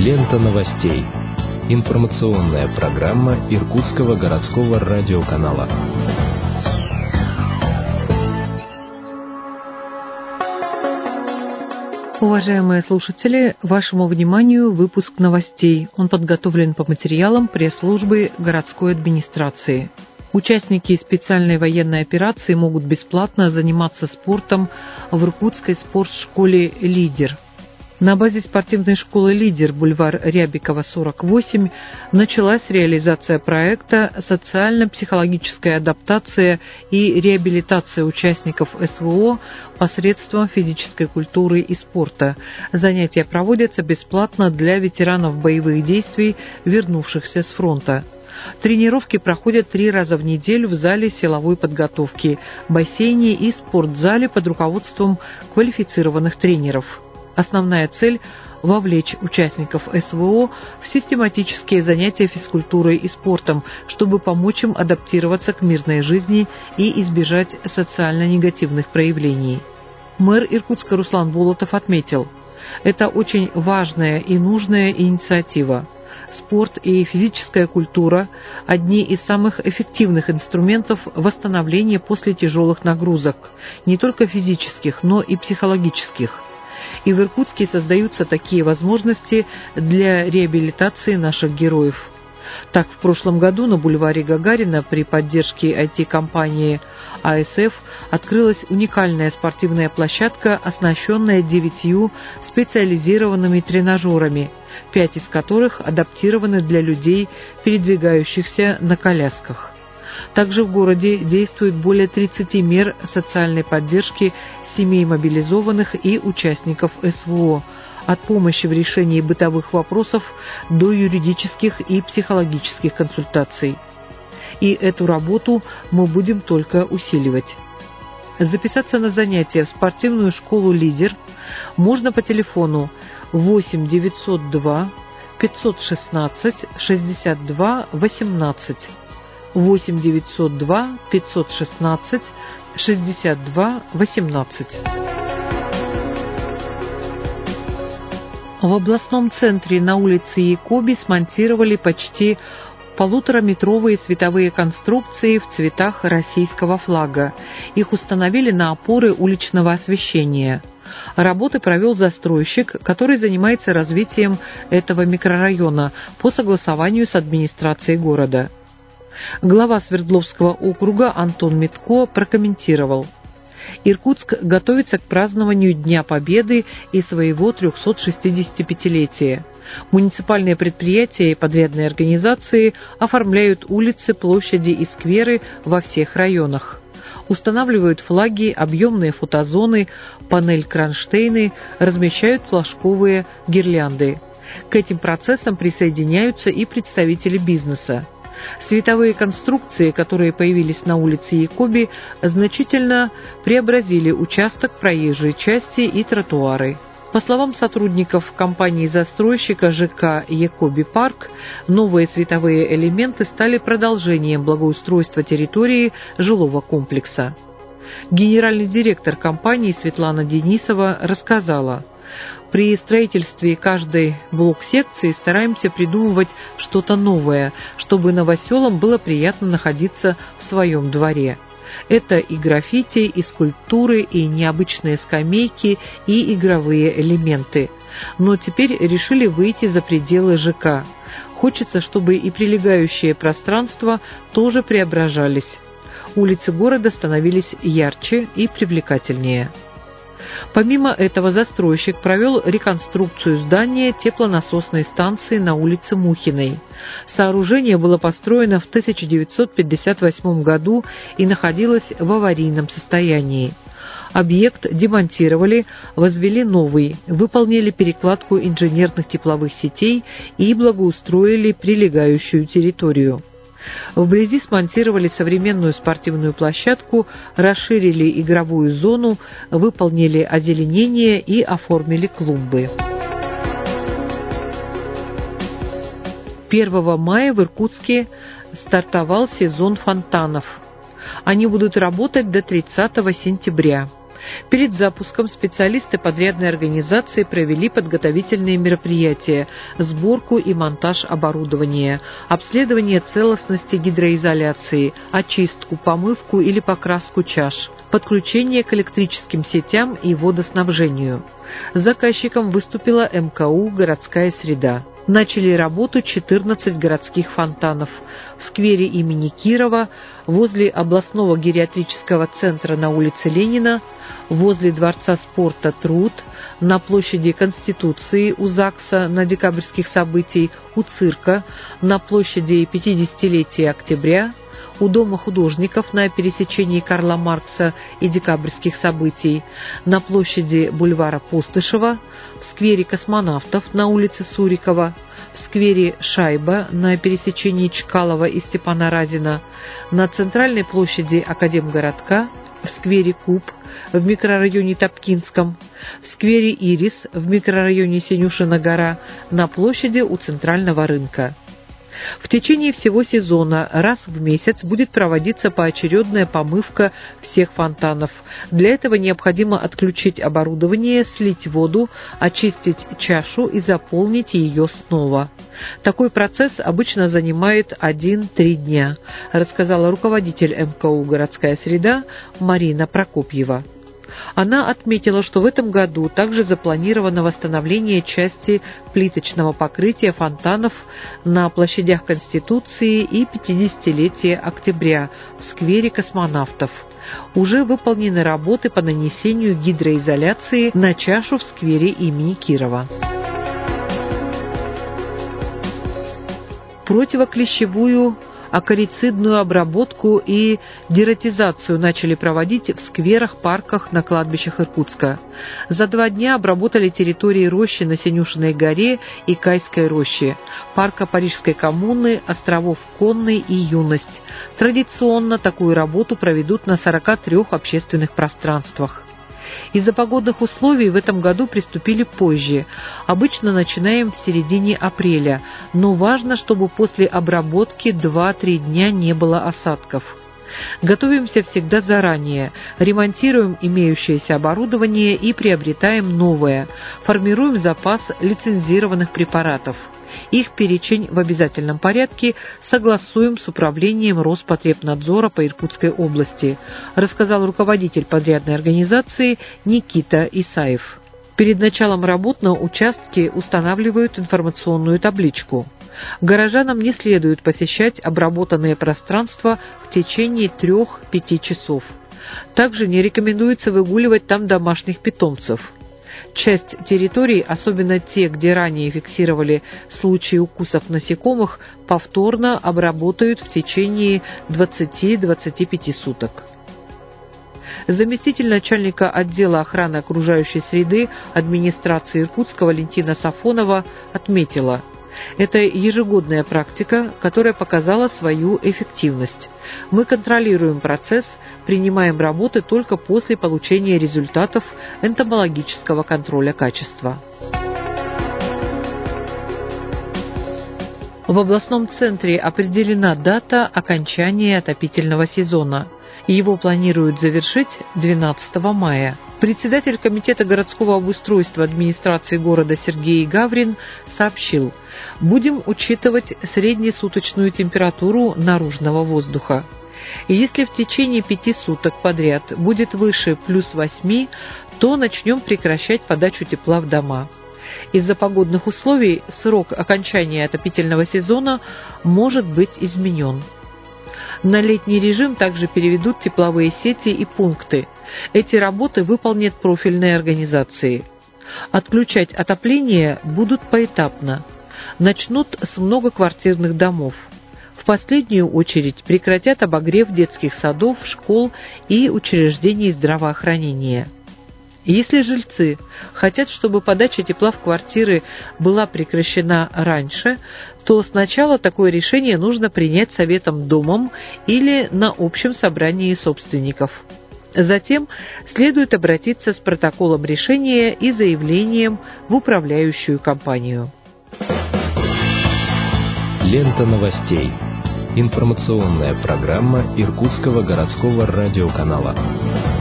Лента новостей. Информационная программа Иркутского городского радиоканала. Уважаемые слушатели, вашему вниманию выпуск новостей. Он подготовлен по материалам пресс-службы городской администрации. Участники специальной военной операции могут бесплатно заниматься спортом в Иркутской спортшколе «Лидер». На базе спортивной школы «Лидер», бульвар Рябикова, 48, началась реализация проекта «Социально-психологическая адаптация и реабилитация участников СВО посредством физической культуры и спорта». Занятия проводятся бесплатно для ветеранов боевых действий, вернувшихся с фронта. Тренировки проходят 3 раза в неделю в зале силовой подготовки, бассейне и спортзале под руководством квалифицированных тренеров. Основная цель – вовлечь участников СВО в систематические занятия физкультурой и спортом, чтобы помочь им адаптироваться к мирной жизни и избежать социально негативных проявлений. Мэр Иркутска Руслан Болотов отметил, это очень важная и нужная инициатива. Спорт и физическая культура – одни из самых эффективных инструментов восстановления после тяжелых нагрузок, не только физических, но и психологических. И в Иркутске создаются такие возможности для реабилитации наших героев. Так, в прошлом году на бульваре Гагарина при поддержке IT-компании АСФ открылась уникальная спортивная площадка, оснащенная 9 специализированными тренажерами, 5 из которых адаптированы для людей, передвигающихся на колясках. Также в городе действует более 30 мер социальной поддержки семей мобилизованных и участников СВО, от помощи в решении бытовых вопросов до юридических и психологических консультаций. И эту работу мы будем только усиливать. Записаться на занятия в спортивную школу «Лидер» можно по телефону 8 902 516 62 18, 8 902 516 62 18. В областном центре на улице Якоби смонтировали почти 1,5-метровые световые конструкции в цветах российского флага. Их установили на опоры уличного освещения. Работы провел застройщик, который занимается развитием этого микрорайона по согласованию с администрацией города. Глава Свердловского округа Антон Митко прокомментировал: Иркутск готовится к празднованию Дня Победы и своего 365-летия. Муниципальные предприятия и подрядные организации оформляют улицы, площади и скверы во всех районах. Устанавливают флаги, объемные фотозоны, панель-кронштейны, размещают флажковые гирлянды. К этим процессам присоединяются и представители бизнеса. Световые конструкции, которые появились на улице Якоби, значительно преобразили участок проезжей части и тротуары. По словам сотрудников компании-застройщика ЖК «Якоби Парк», новые световые элементы стали продолжением благоустройства территории жилого комплекса. Генеральный директор компании Светлана Денисова рассказала: при строительстве каждой блок-секции стараемся придумывать что-то новое, чтобы новоселам было приятно находиться в своем дворе. Это и граффити, и скульптуры, и необычные скамейки, и игровые элементы. Но теперь решили выйти за пределы ЖК. Хочется, чтобы и прилегающие пространства тоже преображались. Улицы города становились ярче и привлекательнее. Помимо этого, застройщик провел реконструкцию здания теплонасосной станции на улице Мухиной. Сооружение было построено в 1958 году и находилось в аварийном состоянии. Объект демонтировали, возвели новый, выполнили перекладку инженерных тепловых сетей и благоустроили прилегающую территорию. Вблизи смонтировали современную спортивную площадку, расширили игровую зону, выполнили озеленение и оформили клумбы. 1 мая в Иркутске стартовал сезон фонтанов. Они будут работать до 30 сентября. Перед запуском специалисты подрядной организации провели подготовительные мероприятия, сборку и монтаж оборудования, обследование целостности гидроизоляции, очистку, помывку или покраску чаш, подключение к электрическим сетям и водоснабжению. Заказчиком выступила МКУ «Городская среда». Начали работу 14 городских фонтанов в сквере имени Кирова, возле областного гериатрического центра на улице Ленина, возле Дворца спорта «Труд», на площади Конституции у ЗАГСа на декабрьских событий, у цирка, на площади 50-летия октября, у Дома художников на пересечении Карла Маркса и декабрьских событий, на площади бульвара Постышева, в сквере космонавтов на улице Сурикова, в сквере Шайба на пересечении Чкалова и Степана Разина, на центральной площади Академгородка, в сквере Куб в микрорайоне Топкинском, в сквере Ирис в микрорайоне Синюшина гора, на площади у Центрального рынка. В течение всего сезона раз в месяц будет проводиться поочередная помывка всех фонтанов. Для этого необходимо отключить оборудование, слить воду, очистить чашу и заполнить ее снова. Такой процесс обычно занимает 1-3 дня, рассказала руководитель МКУ «Городская среда» Марина Прокопьева. Она отметила, что в этом году также запланировано восстановление части плиточного покрытия фонтанов на площадях Конституции и 50-летия октября в сквере космонавтов. Уже выполнены работы по нанесению гидроизоляции на чашу в сквере имени Кирова. Противоклещевую акарицидную обработку и дератизацию начали проводить в скверах, парках, на кладбищах Иркутска. За 2 дня обработали территории рощи на Синюшиной горе и Кайской роще, парка Парижской коммуны, островов Конный и Юность. Традиционно такую работу проведут на 43 общественных пространствах. Из-за погодных условий в этом году приступили позже. Обычно начинаем в середине апреля, но важно, чтобы после обработки 2-3 дня не было осадков. Готовимся всегда заранее, ремонтируем имеющееся оборудование и приобретаем новое, формируем запас лицензированных препаратов. Их перечень в обязательном порядке согласуем с управлением Роспотребнадзора по Иркутской области, рассказал руководитель подрядной организации Никита Исаев. Перед началом работ на участке устанавливают информационную табличку. Горожанам не следует посещать обработанные пространства в течение 3-5 часов. Также не рекомендуется выгуливать там домашних питомцев. Часть территорий, особенно те, где ранее фиксировали случаи укусов насекомых, повторно обработают в течение 20-25 суток. Заместитель начальника отдела охраны окружающей среды администрации Иркутска Валентина Сафонова отметила: это ежегодная практика, которая показала свою эффективность. Мы контролируем процесс, принимаем работы только после получения результатов энтомологического контроля качества. В областном центре определена дата окончания отопительного сезона. Его планируют завершить 12 мая. Председатель Комитета городского обустройства администрации города Сергей Гаврин сообщил: будем учитывать среднесуточную температуру наружного воздуха. И если в течение 5 суток подряд будет выше +8, то начнем прекращать подачу тепла в дома. Из-за погодных условий срок окончания отопительного сезона может быть изменен. На летний режим также переведут тепловые сети и пункты. Эти работы выполнят профильные организации. Отключать отопление будут поэтапно. Начнут с многоквартирных домов. В последнюю очередь прекратят обогрев детских садов, школ и учреждений здравоохранения. Если жильцы хотят, чтобы подача тепла в квартиры была прекращена раньше, то сначала такое решение нужно принять советом домом или на общем собрании собственников. Затем следует обратиться с протоколом решения и заявлением в управляющую компанию. Лента новостей. Информационная программа Иркутского городского радиоканала.